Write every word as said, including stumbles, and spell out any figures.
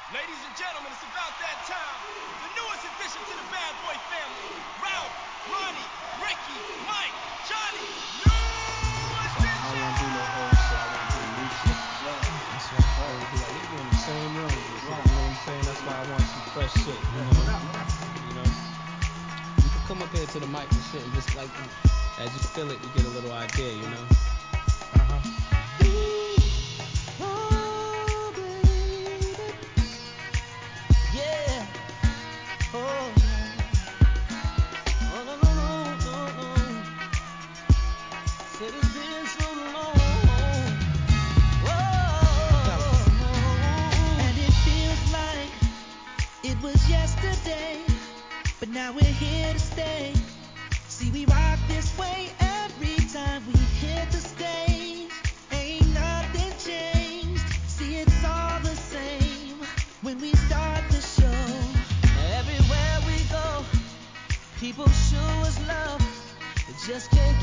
Ladies and gentlemen, it's about that time. The newest addition to the Bad Boy family. Ralph, Ronnie, Ricky, Mike, Johnny. New I don't want to do no old shit. I want to do new shit. Right. That's what I always do. Like, we be in the same room. Right. You know what I'm saying? That's why I want some fresh shit. You know? You know? You can come up here to the mic and shit and just like, as you feel it, you get a little idea, you know? Uh-huh. Oh, baby. Yeah. Oh, oh, no, no, no, no, no. Said it's been so long. Whoa. And it feels like it was yesterday, but now we're here to stay. See, we rock this way every time we hit the stage. Ain't nothing changed. See, it's all the same when we start the show. Everywhere we go, people show us love. They just can't